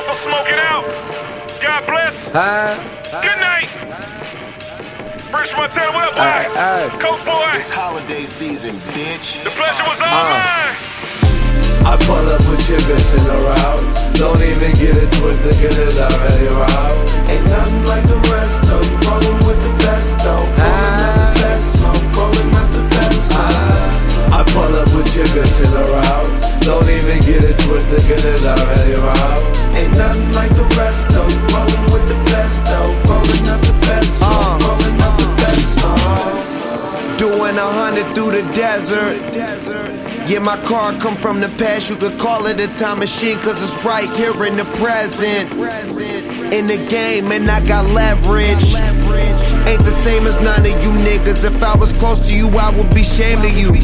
out for smoking out. God bless. Good night. Fresh Montana, what up, boy? Coke boy. It's holiday season, bitch. The pleasure was all mine. I pull up with your bitch in the rouse. Don't even get it twisted, cause it's already roused. Ain't nothing like the rest though. You rollin' with the best though. Rollin' out the best smoke. Rollin' out the best smoke. I pull up with your bitch in the rouse. Don't even get it twisted, cause it's already roused. Ain't nothing like the rest though. You rollin' with the best though. Rollin' out the best smoke. Rollin' out the best smoke. Doing 100 through the desert. Yeah, my car come from the past. You could call it a time machine, cause it's right here in the present. In the game, and I got leverage. Ain't the same as none of you niggas. If I was close to you, I would be ashamed of you.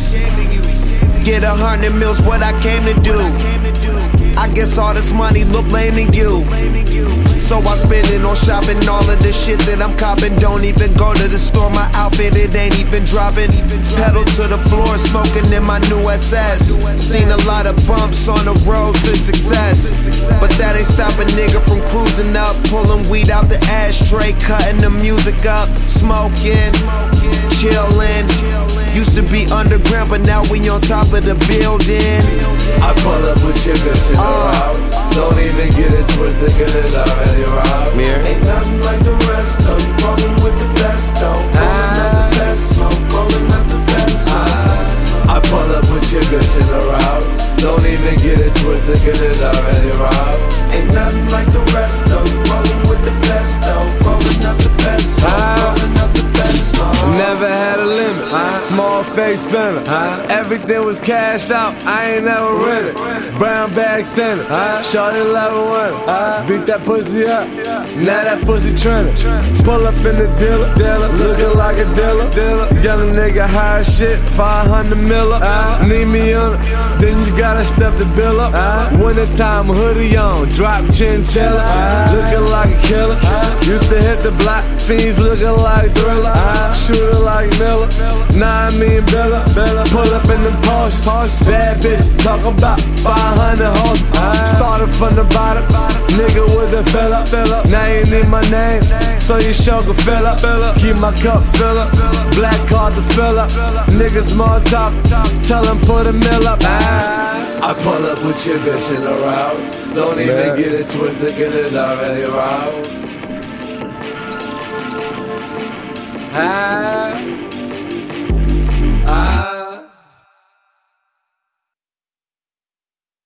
Get 100 mils, what I came to do. I guess all this money look lame to you. So I spend it on shopping. All of the shit that I'm copping. Don't even go to the store. My outfit, it ain't even dropping. Pedal to the floor, smoking in my new SS. Seen a lot of bumps on the road to success, but that ain't stop a nigga from cruising up. Pulling weed out the ashtray, cutting the music up. Smoking, chilling. Used to be underground, but now we on top of the building. I pull up with your bitch in the house. Don't even get it twisted, cause it's already roused. Ain't nothing like the rest though. You rollin' with the best though. Rollin' out the best smoke. Rollin' out the best smoke. I pull up with your bitch in the house. Don't even get it twisted, cause it's already roused. Ain't nothing like the rest though. You rollin' with the best though. Rollin' out the best smoke. Rollin' out the best smoke. Never had a limit. Small face spinner. Everything was cashed out. I ain't never rented. Brown bag center. Shorty level winner. Beat that pussy up. Now that pussy trending. Pull up in the dealer. Looking like a dealer. Young nigga high as shit. 500 miller. Need me on it. Then you gotta step the bill up. Winter time hoodie on. Drop chinchilla. Looking like a killer. Used to hit the block. Fiends looking like Thriller. Shooter like Miller. Nah, I mean Bella. Pull up in the Porsche. Bad bitch talk about 500 horses. Started from the bottom. Nigga was a fella. Now you need my name, so your show can fill up. Keep my cup fill up. Black card to fill up. Nigga small talk. Tell him put a mill up. I pull up with your bitch in the rouse. Don't even get it twisted, cause it's already roused.